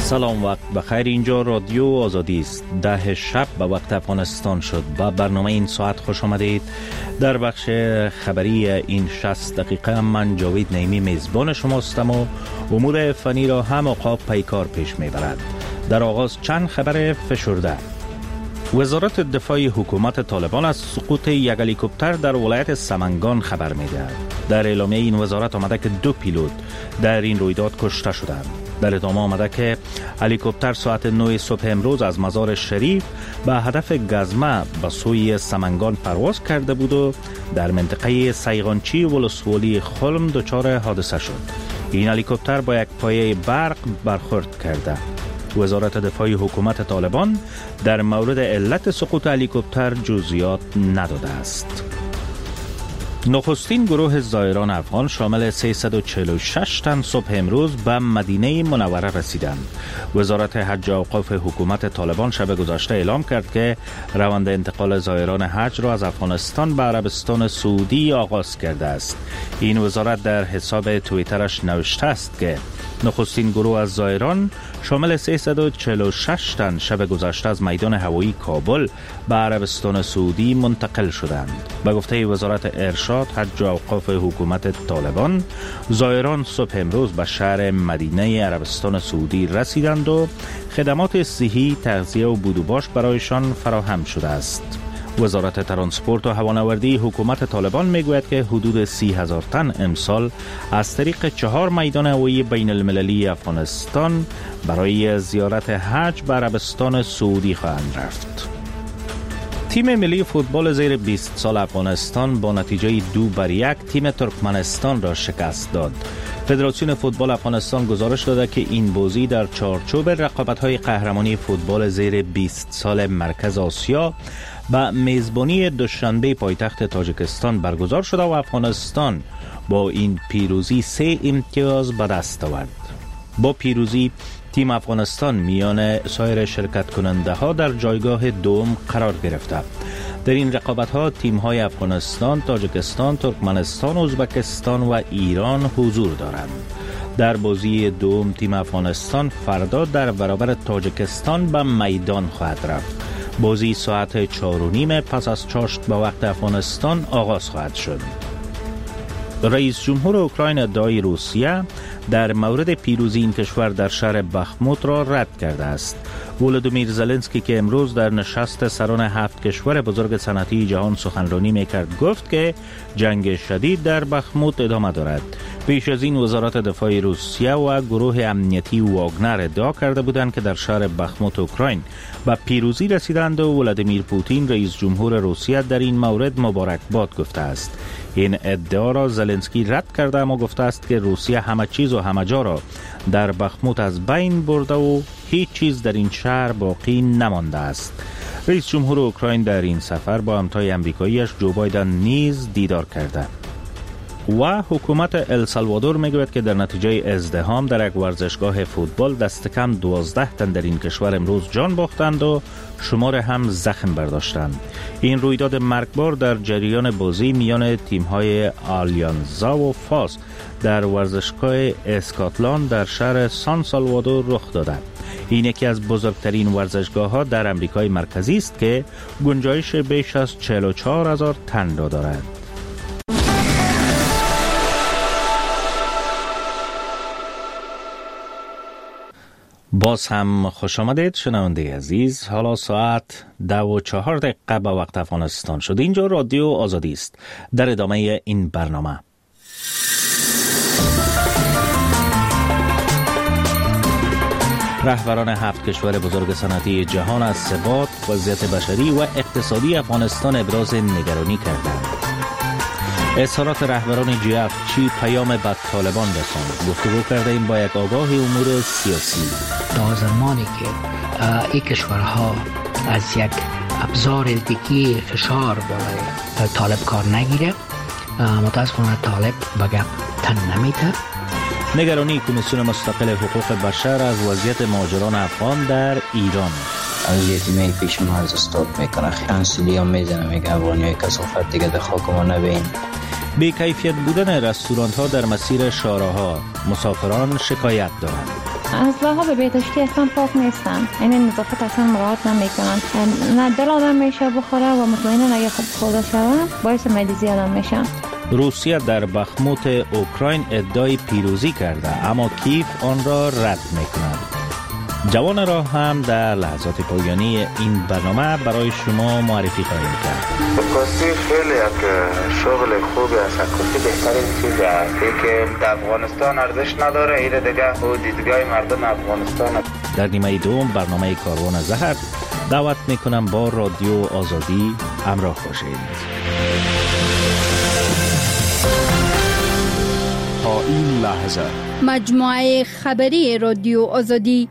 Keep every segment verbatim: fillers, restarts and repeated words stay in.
سلام، وقت بخیر. اینجا رادیو آزادی است. ده شب به وقت افغانستان شد. با برنامه این ساعت خوش آمدید. در بخش خبری این شصت دقیقه من جاوید نعیمی میزبان شماستم و امور فنی را هم عقاب پیکار پیش میبرد. در آغاز چند خبر فشرده. وزارت دفاع حکومت طالبان از سقوط یک هلیکوپتر در ولایت سمنگان خبر می‌دهد. در اعلامیه این وزارت آمده که دو پیلوت در این رویداد کشته شدند. در ادامه آمده که هلیکوپتر ساعت نه صبح امروز از مزار شریف به هدف گزمه به سوی سمنگان پرواز کرده بود و در منطقه سیغانچی ولسوالی خلم دچار حادثه شد. این هلیکوپتر با یک پایه برق برخورد کرده. وزارت دفاع حکومت طالبان در مورد علت سقوط هلیکوپتر جزئیات نداده است. نخستین گروه زائران افغان شامل سیصد و چهل و شش تن صبح امروز به مدینه منوره رسیدند. وزارت حج و اوقاف حکومت طالبان شب گذشته اعلام کرد که روند انتقال زائران حج را از افغانستان به عربستان سعودی آغاز کرده است. این وزارت در حساب توییترش نوشته است که نخستین گروه از زائران شامل سیصد و چهل و شش تن شب گذشته از میدان هوایی کابل به عربستان سعودی منتقل شدند. به گفته وزارت ارشاد، حج و اوقاف حکومت طالبان، زائران صبح امروز به شهر مدینه عربستان سعودی رسیدند و خدمات صحی، تغذیه و بود و باش برایشان فراهم شده است. وزارت ترانسپورت و هوانوردی حکومت طالبان میگوید که حدود سی هزار تن امسال از طریق چهار میدان هوایی بین المللی افغانستان برای زیارت حج به عربستان سعودی خواهند رفت. تیم ملی فوتبال زیر بیست سال افغانستان با نتیجه دو بر یک تیم ترکمنستان را شکست داد. فدراسیون فوتبال افغانستان گزارش داده که این بازی در چارچوب رقابت‌های قهرمانی فوتبال زیر بیست سال مرکز آسیا با میزبانی دوشنبه پایتخت تاجیکستان برگزار شده و افغانستان با این پیروزی سه امتیاز به دست آورد. با پیروزی تیم افغانستان میان سایر شرکت کننده ها در جایگاه دوم قرار گرفته. در این رقابت ها تیم های افغانستان، تاجیکستان، ترکمنستان، ازبکستان و ایران حضور دارند. در بازی دوم تیم افغانستان فردا در برابر تاجیکستان به میدان خواهد رفت. بازی ساعت چهار و نیم پس از چاشت به وقت افغانستان آغاز خواهد شد. رئیس جمهور اوکراین ادعای روسیه در مورد پیروزی این کشور در شهر بخموت را رد کرده است. ولودیمیر زلنسکی که امروز در نشست سران هفت کشور بزرگ صنعتی جهان سخنرانی میکرد گفت که جنگ شدید در بخموت ادامه دارد. پیش از این وزارت دفاع روسیه و گروه امنیتی واگنر ادعا کرده بودند که در شهر بخموت اوکراین به پیروزی رسیدند و ولادیمیر پوتین رئیس جمهور روسیه در این مورد مبارکباد گفته است. این ادعا را زلنسکی رد کرده اما گفته است که روسیه همه چیز و همه جا را در بخموت از بین برده و هیچ چیز در این شهر باقی نمانده است. رئیس جمهور اوکراین در این سفر با همتای امریکاییش جو بایدن نیز دیدار کرده. و حکومت السالوادور میگوید که در نتیجه ازدحام در یک ورزشگاه فوتبال دست کم دوازده تن در این کشور امروز جان باختند و شمار هم زخم برداشتند. این رویداد مرگبار در جریان بازی میان تیم‌های آلیانزا و فاس در ورزشگاه اسکاتلند در شهر سان سالوادور رخ داده. این یکی از بزرگترین ورزشگاه‌ها در امریکای مرکزی است که گنجایش بیش از چهل و چهار هزار تن را دارد. باز هم خوش آمدید شنونده عزیز. حالا ساعت ده و چهار دقیقه به وقت افغانستان شد. اینجا رادیو آزادی است. در ادامه این برنامه رهبران هفت کشور بزرگ صنعتی جهان از ثبات، وضعیت بشری و اقتصادی افغانستان ابراز نگرانی کردند. اظهارات رهبران جی اف چی پیام به طالبان رساند؟ گفتگو کردیم با یک آگاه امور سیاسی. تا زمانی که این کشورها از یک ابزار دیگه فشار بالای طالب کار نگیره، متاسفانه طالب به گپ تن نمیده. نگرانی کمیسیون مستقل حقوق بشر از وضعیت مهاجران افغان در ایران. از یتیمه پیش ما از استاد میکنه، خیانسولی هم میزنه، میگه افغانی های کسافت دیگه در خاک ما نبین. بی کیفیت بودن رستوران ها در مسیر شارع‌ها، مسافران شکایت دارند. اسلحه ها به بهداشتی اصلا پاک نیستن، این نظافت اصلا مراعات نمیکنن، نه دل آدم میشه بخوره و مطمئنا اگه خوب خورده شود باعث مریضی آدم میشه. روسیه در بخموت اوکراین ادعای پیروزی کرده اما کیف آن را رد میکند. جوان را هم در لحظات پایانی این برنامه برای شما معرفی خواهیم کرد. عکاسی خیلی یک شغل خوبی است. عکاسی بهترین چیز است که در افغانستان ارزش نداره، این دیگه او دیدگاه مردم افغانستان. در نیمه دوم برنامه کاروان زهر دعوت میکنم با رادیو آزادی همراه باشید. تا این لحظه مجموعه خبری رادیو آزادی.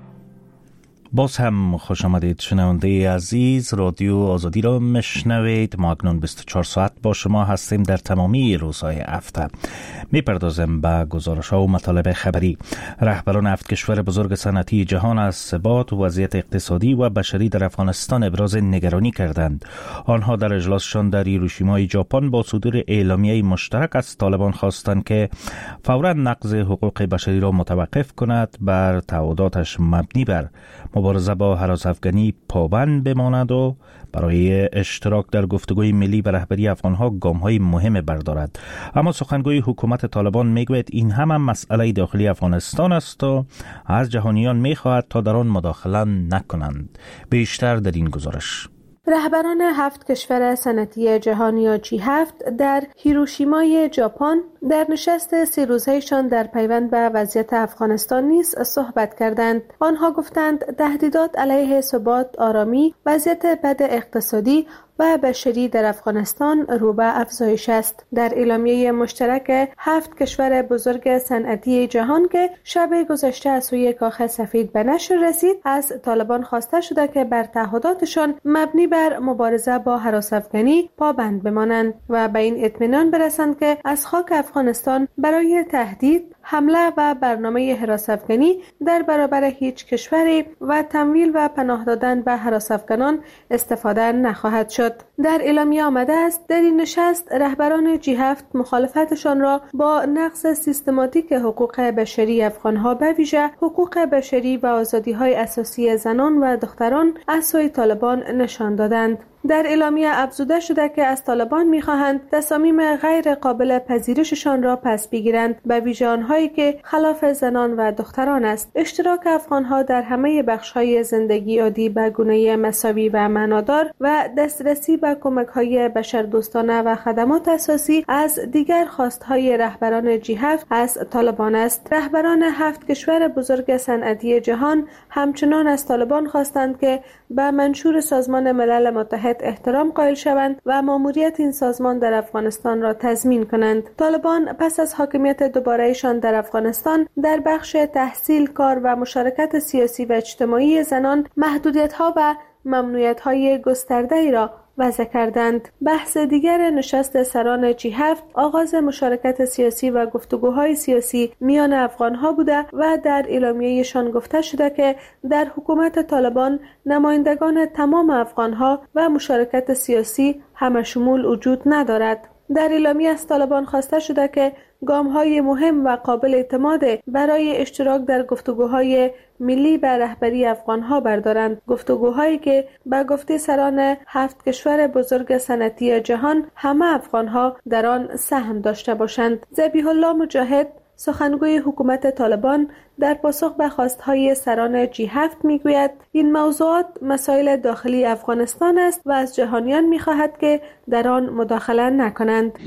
باز هم خوش آمدید شنونده عزیز، رادیو آزادی را مشنوید. ما اکنون بیست و چهار ساعت با شما هستیم در تمامی روزهای هفته. میپردازیم به گزارش ها و مطالب خبری. رهبران هفت کشور بزرگ صنعتی جهان از ثبات و وضعیت اقتصادی و بشری در افغانستان ابراز نگرانی کردند. آنها در اجلاسشان در هیروشیما ژاپن با صدور اعلامیه مشترک از طالبان خواستند که فوراً نقض حقوق بشری را متوقف کند، بر تعهداتش مبنی بر مبارزه با هراس‌افکنی پابند بماند و برای اشتراک در گفتگوی ملی به رهبری افغانها گام‌های مهم بردارد. اما سخنگوی حکومت طالبان میگوید این هم, هم مسئله داخلی افغانستان است و از جهانیان میخواهد تا در آن مداخله نکنند. بیشتر در این گزارش. رهبران هفت کشور صنعتی جهان یا جی هفت در هیروشیمای ژاپن در نشست سه روزهایشان در پیوند به وضعیت افغانستان نیز صحبت کردند. آنها گفتند تهدیدات علیه ثبات، آرامی، وضعیت بد اقتصادی و بشری در افغانستان رو به افزایش است. در اعلامیه مشترک هفت کشور بزرگ صنعتی جهان که شب گذشته از سوی کاخ سفید به نشر رسید، از طالبان خواسته شده که بر تعهداتشان مبنی بر مبارزه با هراس‌افکنی پابند بمانند و به این اطمینان برسند که از خاک افغانستان برای تهدید، حمله و برنامه هراس‌افکنی در برابر هیچ کشوری و تمویل و پناه دادن به هراس‌افکنان استفاده نخواهد شد. در اعلامیه آمده است در این نشست رهبران جی هفت مخالفتشان را با نقض سیستماتیک حقوق بشری افغانها به ویژه حقوق بشری و آزادی‌های اساسی زنان و دختران از سوی طالبان نشان دادند. در اعلامیه افزوده شده که از طالبان می‌خواهند تصامیم غیر قابل پذیرششان را پس بگیرند، به ویژه آنهایی که خلاف زنان و دختران است. اشتراک افغانها در همه بخش‌های زندگی عادی به گونه مساوی و معنادار و دسترسی به کمک‌های بشردوستانه و خدمات اساسی از دیگر خواست‌های رهبران جی هفت از طالبان است. رهبران هفت کشور بزرگ صنعتی جهان همچنان از طالبان خواستند که به منشور سازمان ملل متحد احترام قائل شوند و ماموریت این سازمان در افغانستان را تضمین کنند. طالبان پس از حاکمیت دوباره‌ایشان در افغانستان در بخش تحصیل، کار و مشارکت سیاسی و اجتماعی زنان محدودیت‌ها و ممنوعیت‌های گسترده‌ای را وضع کردند. بحث دیگر نشست سران جی هفت آغاز مشارکت سیاسی و گفتگوهای سیاسی میان افغانها بوده و در اعلامیه‌شان گفته شده که در حکومت طالبان نمایندگان تمام افغانها و مشارکت سیاسی همشمول وجود ندارد. در اعلامیه از طالبان خواسته شده که گام‌های مهم و قابل اعتماد برای اشتراک در گفتگوهای ملی به رهبری افغان‌ها بردارند، گفتگوهایی که به گفته سران هفت کشور بزرگ صنعتی جهان همه افغان‌ها در آن سهم داشته باشند. ذبیح الله مجاهد، سخنگوی حکومت طالبان، در پاسخ به خواستهای سران جی هفت میگوید این موضوعات مسائل داخلی افغانستان است و از جهانیان میخواهد که در آن مداخله نکنند.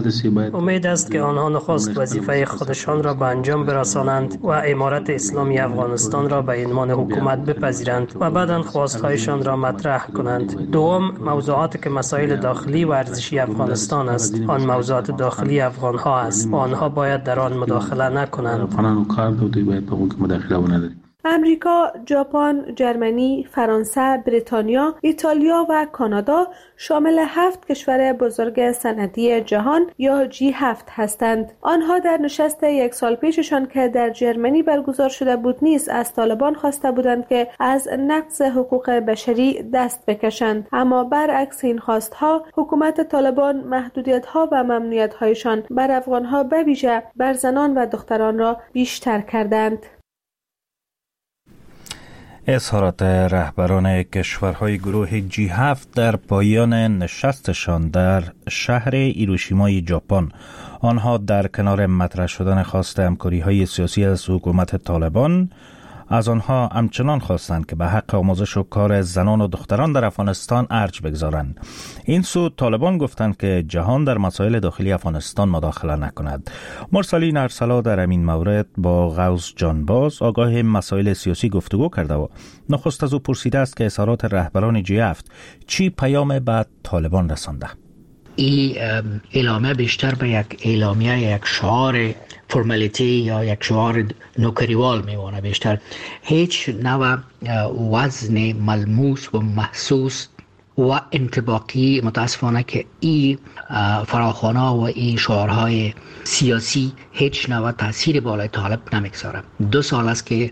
امید است که آنها نخست وظیفه خودشان را به انجام برسانند و امارت اسلامی افغانستان را به عنوان حکومت بپذیرند و بعداً خواستهایشان را مطرح کنند. دوم، موضوعاتی که مسائل داخلی و ارزشی افغانستان است، آن موضوعات داخلی افغانها است و آنها باید در آن مداخله نکنند. امریکا، ژاپن، جرمنی، فرانسه، بریتانیا، ایتالیا و کانادا شامل هفت کشور بزرگ صنعتی جهان یا جی هفت هستند. آنها در نشست یک سال پیششان که در جرمنی برگزار شده بود نیز از طالبان خواسته بودند که از نقض حقوق بشری دست بکشند، اما برعکس این خواستها حکومت طالبان محدودیت‌ها و ممنوعیت‌هایشان بر افغان‌ها به ویژه بر زنان و دختران را بیشتر کردند. اظهارات رهبران کشورهای گروه جی هفت در پایان نشستشان در شهر هیروشیمای ژاپن. آنها در کنار مطرح شدن خواست همکاری‌های سیاسی از حکومت طالبان، از آنها همچنان خواستند که به حق آموزش و کار زنان و دختران در افغانستان ارج بگذارند. این سو طالبان گفتند که جهان در مسائل داخلی افغانستان مداخله نکند. مرسلین ارسلا در این مورد با غوث جانباز آگاه مسائل سیاسی گفتگو کرده و نخست از او پرسیده است که اظهارات رهبران جی هفت چی پیام به طالبان رسانده؟ این اعلامیه بیشتر به یک اعلامیه، یک شعار فرمالیتی یا یک شعار نوکریوال میمونه. بیشتر هیچ نوع وزن ملموس و محسوس و انطباقی متاسفانه که این فراخوانه و این شعارهای سیاسی هیچ نوع تاثیر بالای طالب نمیگذاره. دو سال است که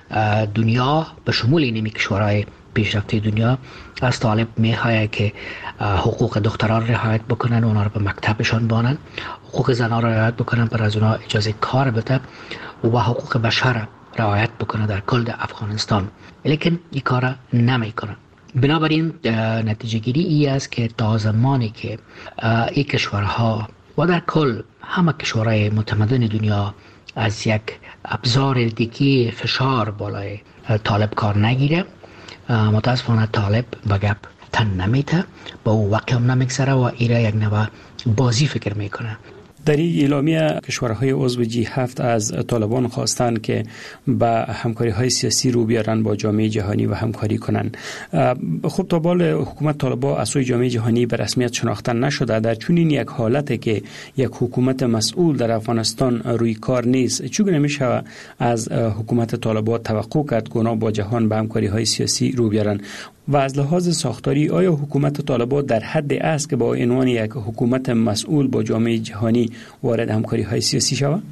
دنیا به شمول این کشورهای پیشرفته دنیا از طالب میخواه که حقوق دختران رعایت بکنن، اونا رو به مکتبشان بانن، حقوق زنان رعایت بکنن، پر از اونا اجازه کار بده و حقوق بشر رعایت بکنن در کل افغانستان، لیکن این کار نمیکنن. بنابراین نتیجه گیری ای است که تا زمانی که این کشورها و در کل همه کشورهای متمدن دنیا از یک ابزار دیگه فشار بالای طالب کار نگیره، متاسفانه طالب به گپ تن نمیته، با او وقت هم نمیگذره و ایره یک نوع بازی فکر میکنه. در این اعلامیه کشورهای عضو جی هفت از طالبان خواستند که به همکاری‌های سیاسی رو بیارن با جامعه جهانی و همکاری کنند. خب تا بال حکومت طالبان از سوی جامعه جهانی به رسمیت شناخته نشده. در چنین یک حالت که یک حکومت مسئول در افغانستان روی کار نیست، چگونه میشه از حکومت طالبان توقع کرد که اونا با جهان به همکاری‌های سیاسی رو بیارن؟ و از لحاظ ساختاری آیا حکومت طالبان در حد است که با عنوان یک حکومت مسئول با جامعه جهانی وارد همکاری های سیاسی شود؟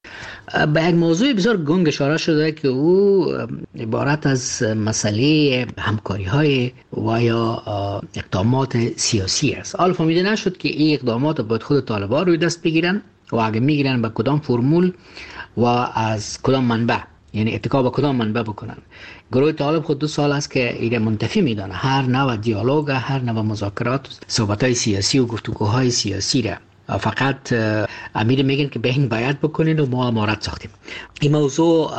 به یک موضوع بسیار گنگ اشاره شده که او عبارت از مسئله همکاری های و یا اقدامات سیاسی است. حالا فهمیده نشد که این اقدامات باید خود طالبان روی دست بگیرن و اگه میگیرن به کدام فرمول و از کدام منبع، یعنی اتکا به کدام منبع بکنن. گروه طالب خود دو سال است که ایده منتفی میدانه هر نوع دیالوگ، هر نوع مذاکرات، صحبت‌های سیاسی و گفتگوهای سیاسی را فقط امیر میگن که بهین باید بکنین و ما امارت ساختیم. این موضوع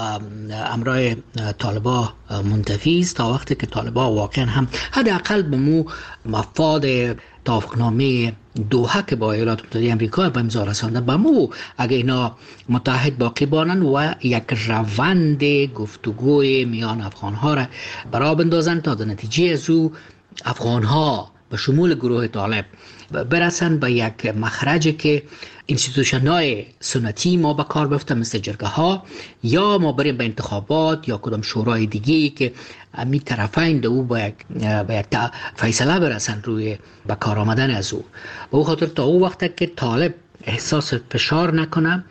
امرای طالبا منتفی است تا وقتی که طالبا واقعا هم حداقل به مو مفاد توافقنامه دوحه که با ایالات متحده آمریکا به امضا رسانده به مو اگه اینا متحد باقی بانن و یک روند گفتگوی میان افغان ها را برا بندازن تا در نتیجه از او افغان ها به شمول گروه طالب برسن به یک مخرجی که انستیتوشن های سنتی ما به کار بفته مثل جرگه ها، یا ما بریم به انتخابات یا کدام شورای دیگه که امی طرفین دو با یک با یک فیصله برسن روی به کار آمدن از او. به او خاطر تا او وقت که طالب احساس فشار نکنه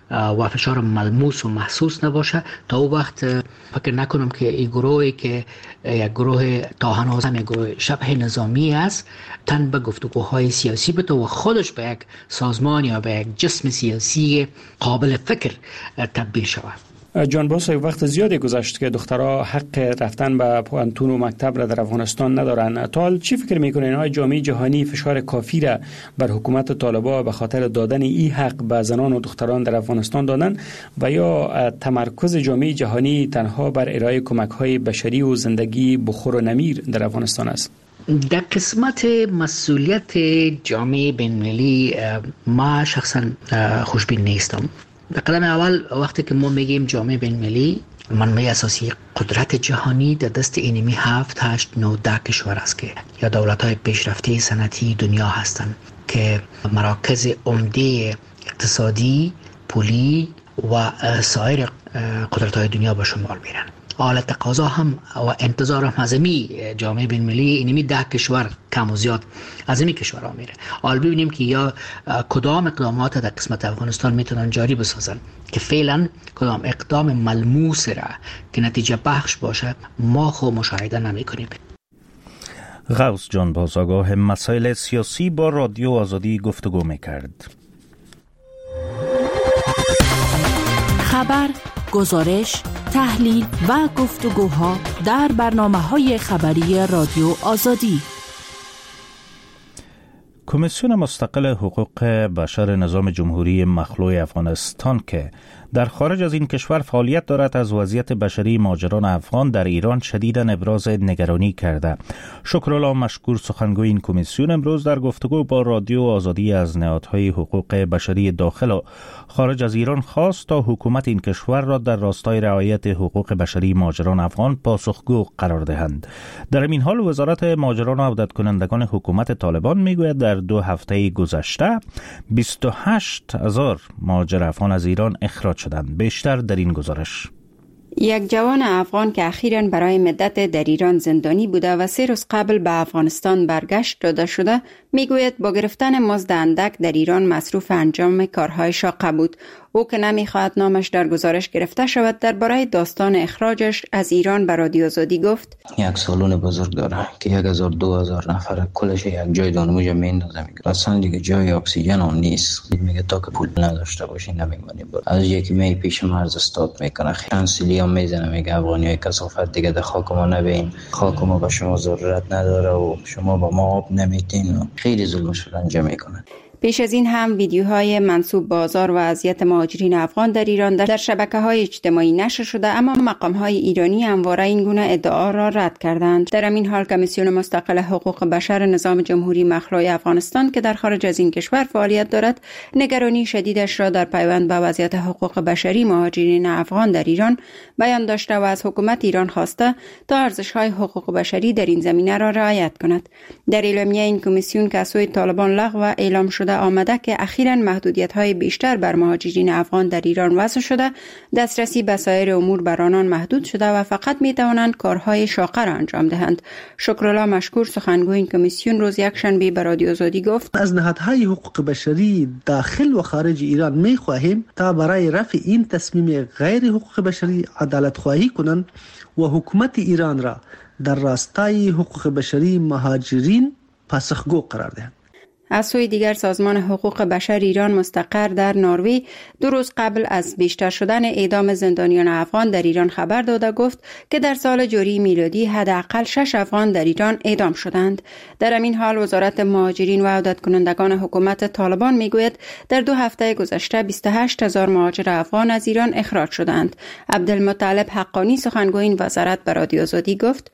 و فشار ملموس و محسوس نباشه، تا او وقت فکر نکنم که این گروهی که یک گروه تا هنوز هم یک گروه شبه نظامی است تن به گفتگوهای سیاسی بده و خودش به یک سازمان یا به یک جسم سیاسی قابل فکر تبدیل شود. جان باس، وقت زیادی گذشت که دخترها حق رفتن به پوهنتون و مکتب را در افغانستان ندارن. تا حال چی فکر میکنین های جامعه جهانی فشار کافی را بر حکومت طالبان به خاطر دادن این حق به زنان و دختران در افغانستان دادن و یا تمرکز جامعه جهانی تنها بر ارائه کمک های بشری و زندگی بخور و نمیر در افغانستان است؟ در قسمت مسئولیت جامعه بین‌المللی ما شخصا خوشبین نیستم. در قدم اول وقتی که ما میگیم جامعه بین‌المللی، منبع اساسی قدرت جهانی در دست اینمی هفت هشت نه ده کشور است که یا دولت‌های پیشرفته صنعتی دنیا هستند که مراکز عمده اقتصادی، پولی و سایر قدرت‌های دنیا به شمار میرن. حالا تقاضا هم و انتظار هم از امی جامعه بین‌المللی اینمی ده کشور کم و زیاد از امی کشورها میره. حالا ببینیم که یا کدام اقدامات در قسمت افغانستان میتونن جاری بسازن که فعلا کدام اقدام ملموس را که نتیجه بخش باشه ما خو مشاهده نمی کنیم. غوث جانباز آگاه مسائل سیاسی با رادیو آزادی گفتگو میکرد. خبر، گزارش، تحلیل و گفتگوها در برنامه‌های خبری رادیو آزادی. کمیسیون مستقل حقوق بشر نظام جمهوری مخلوع افغانستان که در خارج از این کشور فعالیت دارد از وضعیت بشری مهاجران افغان در ایران شدیداً ابراز نگرانی کرده. شکرالله مشکور سخنگوی این کمیسیون امروز در گفتگو با رادیو آزادی از نهادهای حقوق بشری داخل و خارج از ایران خواست تا حکومت این کشور را در راستای رعایت حقوق بشری مهاجران افغان پاسخگو قرار دهند. در این حال وزارت مهاجران و عودت کنندگان حکومت طالبان میگوید در دو هفته گذشته بیست و هشت هزار مهاجر افغان از ایران اخراج شدند. بیشتر در این گزارش. یک جوان افغان که اخیراً برای مدت در ایران زندانی بوده و سه روز قبل به افغانستان برگشت داده شده میگوید با گرفتن مزد اندک در ایران مصروف انجام کارهای شاقه بود. او که نمیخواهد نامش در گزارش گرفته شود درباره داستان اخراجش از ایران به رادیو آزادی گفت: یک سالن بزرگ داره که یک هزار دو هزار نفر کلش یک جای دانموج میندازه. میگه اصلا دیگه جای اکسیژن هم نیست. میگه تا که پول نداشته باشی نمیمونی. از یکی می پیش مرز استاد میکنه کانسیلی هم میزنه. میگه افغانیای کثافت دیگه در خاک ما نبین، خاک ما به شما ضرورت نداره و شما با ما آب نمیتین و خیلی ظلمش رو انجام میکنن. پیش از این هم ویدیوهای منسوب به آزار و اذیت مهاجرین افغان در ایران در شبکه‌های اجتماعی نشر شده، اما مقام‌های ایرانی همواره این گونه ادعا را رد کردند. در همین حال کمیسیون مستقل حقوق بشر نظام جمهوری مخلوع افغانستان که در خارج از این کشور فعالیت دارد، نگرانی شدیدش را در پیوند به وضعیت حقوق بشری مهاجرین افغان در ایران بیان داشته و از حکومت ایران خواسته تا ارزش‌های حقوق بشری در این زمینه را رعایت کند. در اعلامیه این کمیسیون که از سوی طالبان لغو و اعلام شده آمده که اخیراً محدودیت‌های بیشتر بر مهاجرین افغان در ایران وضع شده، دسترسی به سایر امور بر آنان محدود شده و فقط می‌توانند کارهای شاقه را انجام دهند. شکرالله مشکور سخنگوی این کمیسیون روز یکشنبه به رادیو آزادی گفت: از نهادهای حقوق بشری داخل و خارج ایران می‌خواهیم تا برای رفع این تصمیم غیر حقوق بشری عدالت خواهی کنند و حکومت ایران را در راستای حقوق بشری مهاجرین پاسخگو قرار دهند. از سوی دیگر سازمان حقوق بشر ایران مستقر در نروژ دو روز قبل از بیشتر شدن اعدام زندانیان افغان در ایران خبر داده گفت که در سال جاری میلادی حداقل شش افغان در ایران اعدام شدند. در همین حال وزارت مهاجرین و عودت کنندگان حکومت طالبان میگوید در دو هفته گذشته بیست و هشت هزار مهاجر افغان از ایران اخراج شدند. عبدالمطلب حقانی سخنگوی این وزارت به رادیو آزادی گفت: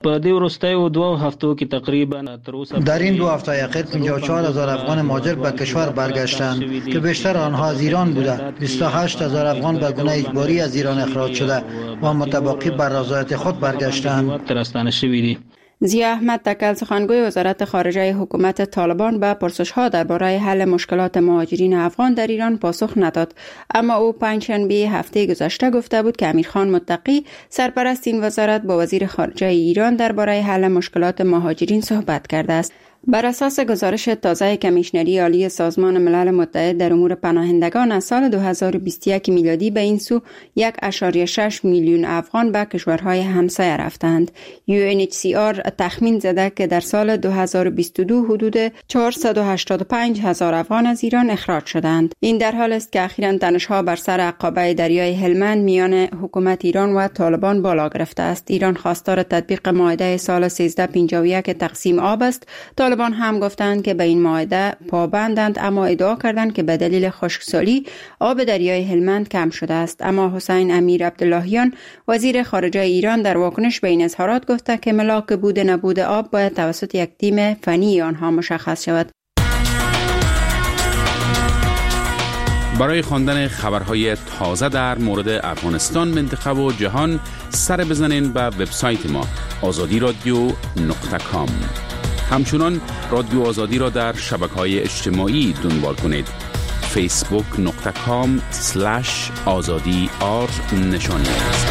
در این دو هفته اخیر پنجاه و چهار هزار افغان مهاجر به کشور برگشتند که بیشتر آنها از ایران بوده. بیست و هشت هزار افغان به گونه اجباری از ایران اخراج شده و متباقی بر رضایت خود برگشتند. ضیا احمد تکل سخنگوی وزارت خارجه حکومت طالبان به پرسش‌ها درباره حل مشکلات مهاجرین افغان در ایران پاسخ نداد، اما او پنجشنبه هفته گذشته گفته بود که امیرخان متقی سرپرست این وزارت با وزیر خارجه ایران درباره حل مشکلات مهاجرین صحبت کرده است. بر اساس گزارش تازه کمیشنری عالی سازمان ملل متحد در امور پناهندگان از سال دو هزار و بیست و یک میلادی به این سو یک ممیز شش میلیون افغان به کشورهای همسایه رفتند. یو ان اچ سی آر تخمین زده که در سال دو هزار و بیست و دو حدود چهارصد و هشتاد و پنج هزار افغان از ایران اخراج شدند. این در حال است که اخیراً تنش‌ها بر سر عقبه دریای هلمند میان حکومت ایران و طالبان بالا گرفته است. ایران خواستار تطبیق معاهده سال سیزده پنجاه و یک تقسیم آب است. طالبان هم گفتند که به این معاهده پابندند، اما ادعا کردند که به دلیل خشکسالی آب دریای هلمند کم شده است. اما حسین امیر عبداللهیان وزیر خارجه ایران در واکنش به این اظهارات گفته که ملاک بود نبود آب باید توسط یک تیم فنی آنها مشخص شود. برای خواندن خبرهای تازه در مورد افغانستان، منطقه و جهان سر بزنین به وبسایت ما آزادی رادیو نقطه کام. همچنان رادیو آزادی را در شبکه‌های اجتماعی دنبال کنید. فیسبوک نقطه کام سلش آزادی آر نشانی است.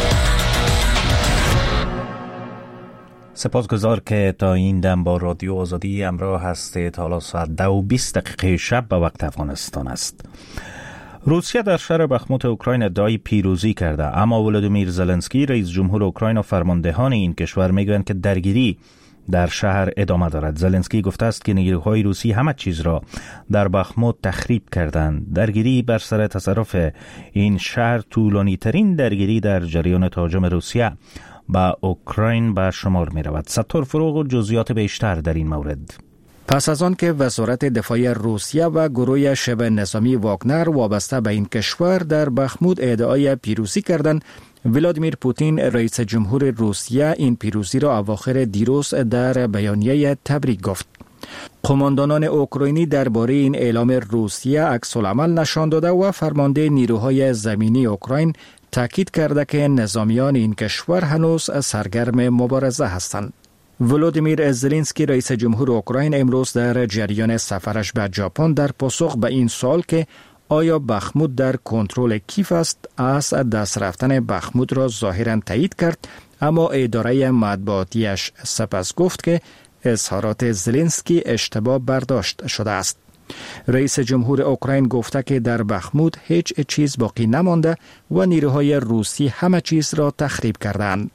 سپاسگزار که تا این دم با رادیو آزادی همراه هستید. حالا ساعت دو و بیست دقیقه شب به وقت افغانستان است. روسیه در شهر بخموت اوکراین ادعای پیروزی کرده، اما ولادیمیر زلنسکی رئیس جمهور اوکراین و فرماندهان این کشور میگویند که درگیری در شهر ادامه دارد. زلنسکی گفته است که نیروهای روسی همه چیز را در بخموت تخریب کردند. درگیری بر سر تصرف این شهر طولانی ترین درگیری در جریان تهاجم روسیه با اوکراین به شمار می رود. ستار فروغ و جزئیات بیشتر در این مورد. پس از آن که وزارت دفاع روسیه و گروه شبه نظامی واگنر وابسته به این کشور در بخمود ادعای پیروزی کردند، ولادیمیر پوتین رئیس جمهور روسیه این پیروزی را اواخر دیروز در بیانیه تبریک گفت. قماندانان اوکراینی درباره این اعلام روسیه عکس العمل نشان داده و فرمانده نیروهای زمینی اوکراین تاکید کرده که نظامیان این کشور هنوز سرگرم مبارزه هستند. ولودیمیر زلنسکی رئیس جمهور اوکراین امروز در جریان سفرش به ژاپن در پاسخ به این سوال که آیا بخمود در کنترل کیف است، از دست رفتن بخمود را ظاهراً تایید کرد، اما اداره مطبوعاتیش سپس گفت که اظهارات زلنسکی اشتباه برداشت شده است. رئیس جمهور اوکراین گفته که در بخمود هیچ چیز باقی نمانده و نیروهای روسی همه چیز را تخریب کردند.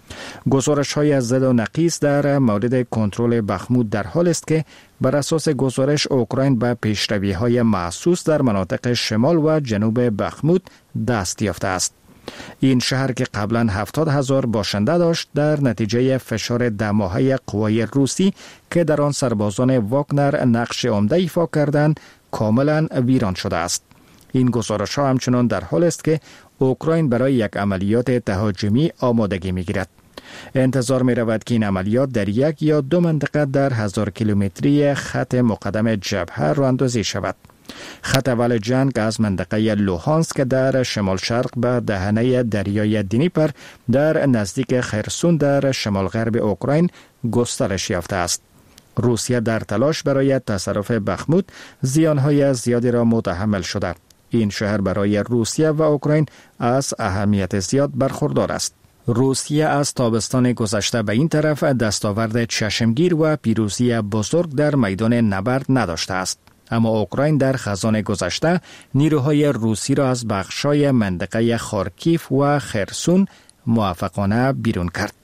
گزارش های زد و نقیص در مورد کنترل بخمود در حال است که بر اساس گزارش اوکراین به پیشروی های محسوس در مناطق شمال و جنوب بخمود دست یافته است. این شهر که قبلا هفتاد هزار باشنده داشت در نتیجه فشار ده ماهه قوای روسی که در آن سربازان واگنر نقش عمده ایفا کردند کاملا ویران شده است. این گزارش ها همچنان در حال است که اوکراین برای یک عملیات تهاجمی آمادگی می‌گیرد. انتظار می رود که این عملیات در یک یا دو منطقه در هزار کیلومتری خط مقدم جبهه راه‌اندازی شود. خط اول جنگ از منطقه لوهانسک در شمال شرق به دهنه دریای دنیپر در نزدیک خرسون در شمال غرب اوکراین گسترش یافته است. روسیه در تلاش برای تصرف بخمود زیانهای زیادی را متحمل شده. این شهر برای روسیه و اوکراین از اهمیت زیاد برخوردار است. روسیه از تابستان گذشته به این طرف دستاورد چشمگیر و پیروزی بزرگ در میدان نبرد نداشته است. اما اوکراین در خزان گذشته نیروهای روسی را از بخشای منطقه خارکیف و خرسون موفقانه بیرون کرد.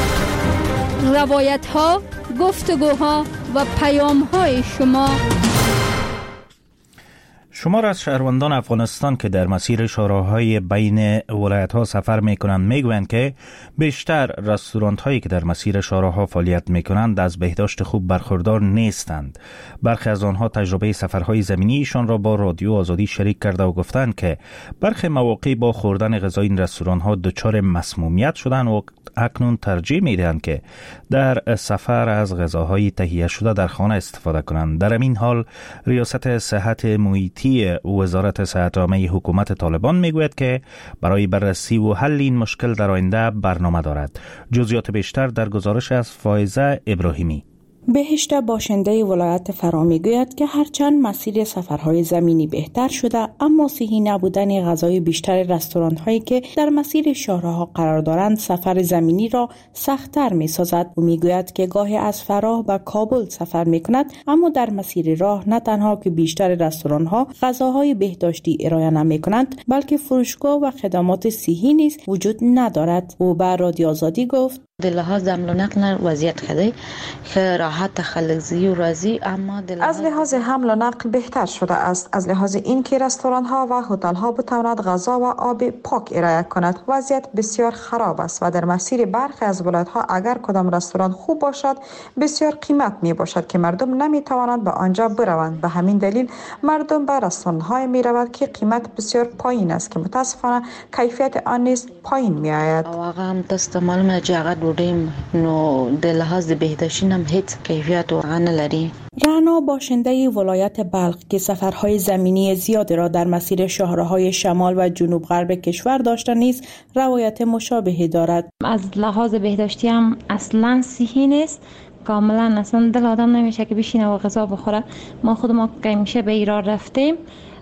روایت ها، گفتگوها و پیام های شما شمار از شهروندان افغانستان که در مسیر شاهراهای بین ولایت‌ها سفر می‌کنند می‌گویند که بیشتر رستوران‌هایی که در مسیر شاهراها فعالیت می‌کنند از بهداشت خوب برخوردار نیستند. برخی از آنها تجربه سفرهای زمینیشان را با رادیو آزادی شریک کرده و گفتند که برخی مواقع با خوردن غذای این رستوران‌ها دچار مسمومیت شدند و اکنون ترجیح می‌دهند که در سفر از غذاهای تهیه شده در خانه استفاده کنند. در این حال ریاست صحت محیطی وزارت صحت عامه حکومت طالبان میگوید که برای بررسی و حل این مشکل در آینده برنامه دارد. جزئیات بیشتر در گزارش از فائزه ابراهیمی. بهشت باشنده ولایت فرا میگوید که هرچند مسیر سفرهای زمینی بهتر شده، اما صحی نبودن غذای بیشتر رستوران هایی که در مسیر شاهراها قرار دارند سفر زمینی را سخت‌تر می‌سازد. او میگوید که گاهی از فراه به کابل سفر می‌کند، اما در مسیر راه نه تنها که بیشتر رستوران ها غذاهای بهداشتی ارائه نمی‌کنند، بلکه فروشگاه و خدمات صحی نیز وجود ندارد. او به رادیو آزادی گفت در لحاظ حمل و نقل وضعیت خیلی که راحت خلق زی و راضی، اما از لحاظ حمل و نقل بهتر شده است. از لحاظ اینکه رستوران ها و هتل ها بتواند غذا و آب پاک ارائه کند وضعیت بسیار خراب است و در مسیر برخی از ولایت ها اگر کدام رستوران خوب باشد بسیار قیمت می باشد که مردم نمی توانند به آنجا بروند. به همین دلیل مردم به رستوران های می روند که قیمت بسیار پایین است که متاسفانه کیفیت آن نیز پایین می آید. واقعا دست معلومه که بودیم نو در لحاظ بهداشتی هم هیچ کیفیت واقعا نداری. رعنا باشنده ولایت بلخ که سفرهای زمینی زیادی را در مسیر شاهراهای شمال و جنوب غرب کشور داشته نیز روایت مشابهی دارد. از لحاظ بهداشتی هم اصلا صحی نیست، کاملا اصلا دل آدم نمیشه که بشینه و غذا بخوره. ما خود ما که میشه به ایران رفتیم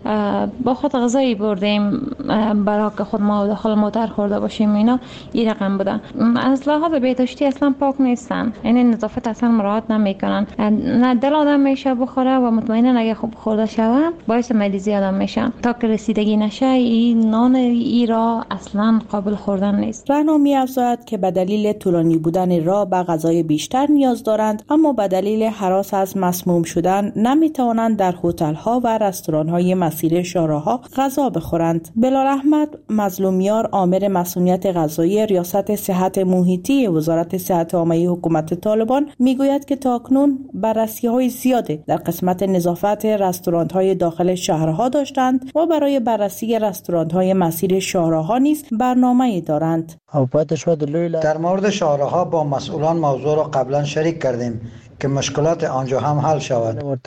با خود غذایی بردیم برای که خود ما داخل موتر خورده باشیم. اینا این رقم بوده. از لحاظ بهداشتی اصلا پاک نیستن، یعنی نظافت اصلا مراعات نمیکنن. نه دل آدم میشه بخوره و مطمئنا اگه خوب خورده شوه باعث مریضی آدم میشه. تا که رسیدگی نشه این نان ای را اصلا قابل خوردن نیست. رهنما می‌افزاید که به دلیل طولانی بودن راه به غذای بیشتر نیاز دارند، اما به دلیل هراس از مسموم شدن نمیتوانند در هتل‌ها و رستوران‌های مسیر شاهراه‌ها غذا بخورند. بلال احمد مظلومیار، آمر مسئولیت غذایی ریاست صحت محیطی وزارت صحت عامه حکومت طالبان میگوید که تاکنون بررسی‌های زیاده در قسمت نظافت رستوران‌های داخل شهرها داشتند و برای بررسی رستوران‌های مسیر شاهراه‌ها نیز برنامه‌ای دارند. در مورد شاهراه‌ها با مسئولان موضوع را قبلا شریک کردیم که مشکلات آنجا هم حل شود.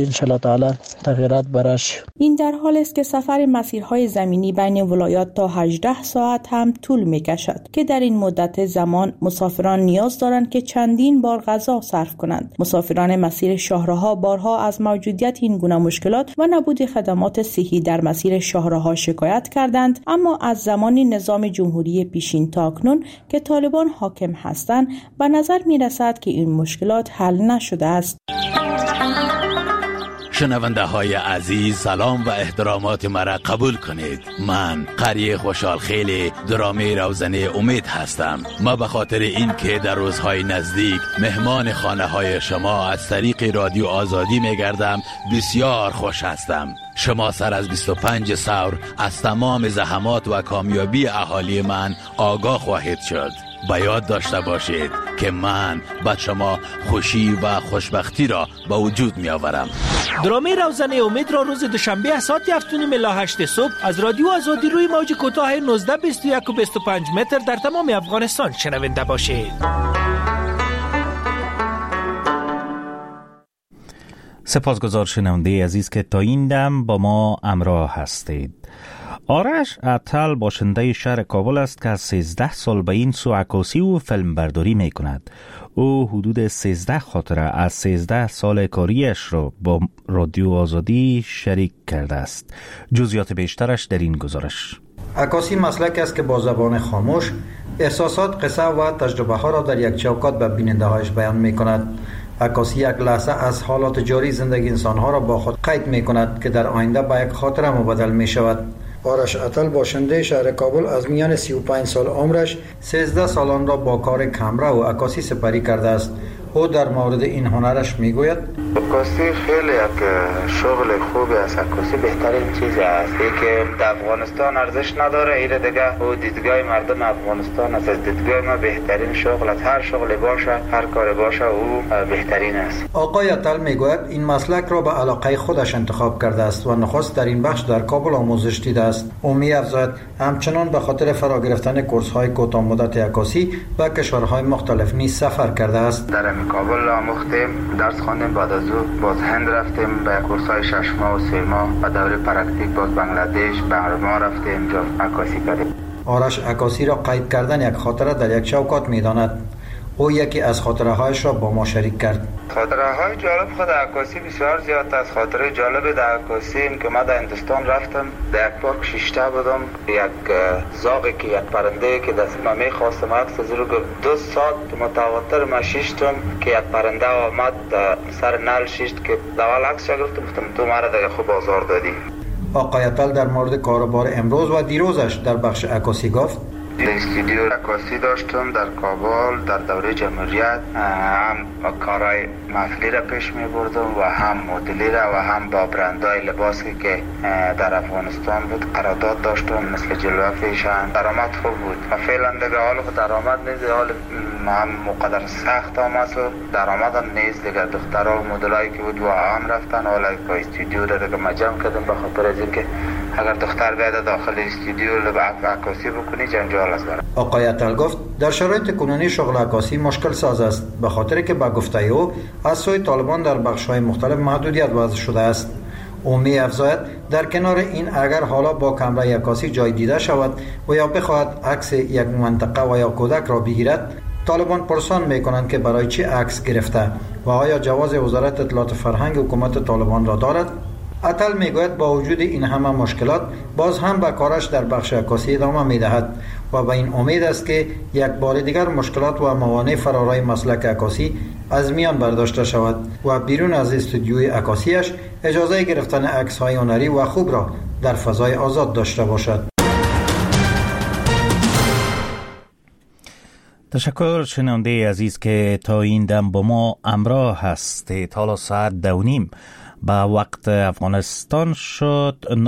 این در حال است که سفر مسیرهای زمینی بین ولایات تا هجده ساعت هم طول می کشد که در این مدت زمان مسافران نیاز دارند که چندین بار غذا صرف کنند. مسافران مسیر شاهراه‌ها بارها از موجودیت این گونه مشکلات و نبود خدمات صحی در مسیر شاهراه‌ها شکایت کردند، اما از زمان نظام جمهوری پیشین تا اکنون که طالبان حاکم هستند به نظر می رسد که این مشکلات حل نشده است. شنونده های عزیز، سلام و احترامات مرا قبول کنید. من قری خوشحال خیلی درامه روزنه امید هستم. ما به خاطر این که در روزهای نزدیک مهمان خانه های شما از طریق رادیو آزادی می گردم بسیار خوش هستم. شما سر از بیست و پنج سور از تمام زحمات و کامیابی اهالی من آگاه خواهید شد. با یاد داشته باشید که من با شما خوشی و خوشبختی را به وجود می آورم. درامه روزنه امید را روز دوشنبه ساعت هفت و نیم الی هشت صبح از رادیو آزادی روی موج کوتاه نوزده بیست و یک و بیست و پنج متر در تمام افغانستان شنونده باشید. سپاسگزار شنونده عزیز که تا این دم با ما همراه هستید. آرش عطل باشنده شهر کابل است که از سیزده سال به این سو عکاسی و فیلم برداری می کند. او حدود سیزده خاطره از سیزده سال کاریش را با رادیو آزادی شریک کرده است. جزئیات بیشترش در این گزارش. عکاسی مسلک است که با زبان خاموش احساسات، قصه و تجربه ها را در یک چوکات به بیننده هایش بیان می کند. عکاسی یک لحظه از حالات جاری زندگی انسان ها را با خود قید می کند که در آینده به یک خاطره مبدل می شود. آرش عطل باشنده شهر کابل از میان سی و پنج سال عمرش سیزده سالان را با کار کامرا و عکاسی سپری کرده است. او در مورد این هنرش میگوید عکاسی خیلی یک شغل خوبی است. عکاسی بهترین چیز است. ای که در افغانستان ارزش نداره، ایره دیگه او دیدگاه مردم افغانستان است. از دیدگاه ما بهترین شغل است. هر شغلی باشه، هر کار باشه، او بهترین است. آقای عطل میگوید این مسلک را به علاقه خودش انتخاب کرده است و نخست در این بخش در کابل آموزش دیده است. او می‌افزاید همچنان به خاطر فرا گرفتن کورس‌های کوتاه مدت عکاسی به کشورهای مختلف نیز سفر کرده است. در کابل آموختیم، درس خواندیم، بعد از او باز هند رفتیم به کورس‌های شش ماه و سه ماه و دوره پرکتیک باز بنگلادش، برما رفتیم، جا عکاسی کردیم. آرش عکاسی را قید کردن یک خاطره در یک چوکات می‌داند. او یکی از خاطره هایش را با ما شریک کرد. خاطره های جالب خود عکاسی بسیار زیاد است. خاطره جالب در عکاسی این که من در هندوستان رفتم، در یک پارک شیشته بودم، یک زاغی که یک پرنده که دست ما می‌خواستم عکس از رو دو ساعت متواتر ما شیشتم که یک پرنده آمد سر نل شیشت که اول عکس گرفتم، گفتم تو مرا دیگه خوب آزار دادی. آقای عطل در مورد کاروبار امروز و دیروزش در بخش عکاسی گفت استودیو عکاسی داشتم در کابل در دوره جمهوریت، هم کارهای محفلی را پیش می بردم و هم مدلی را و هم با برندهای لباسی که در افغانستان بود قرارداد داشتم، مثل جلوه فیشن. درآمد خوب بود و فعلا دیگه حال خود درآمد نیست، حال هم مقدر سخت آمد و درآمد هم نیست دیگه. دخترها و مدلایی که بود و هم رفتن، حالا که استودیو را دیگه مجمع کردم به خاطر از اینکه اگر دختر بیاد داخل استودیو لب عکاسی بکنی جنجال است. آقای عطل گفت در شرایط کنونی شغل عکاسی مشکل ساز است به خاطر که به گفته او از سوی طالبان در بخش‌های مختلف محدودیت وضع شده است. او می‌افزاید در کنار این اگر حالا با کامرای عکاسی جای دیده شود و یا بخواهد عکس یک منطقه و یا کودک را بگیرد، طالبان پرسان می‌کنند که برای چی عکس گرفته و آیا جواز وزارت اطلاعات فرهنگ حکومت طالبان را دارد. اتل میگوید با وجود این همه مشکلات باز هم به کارش در بخش عکاسی ادامه میدهد و به این امید است که یک بار دیگر مشکلات و موانع فرارای مسلک عکاسی از میان برداشته شود و بیرون از استودیوی عکاسیش اجازه گرفتن عکس‌های هنری و خوب را در فضای آزاد داشته باشد. تشکر شنونده عزیز که تا این دم با ما همراه هستید. حالا ساعت دو نیم به وقت افغانستان شد.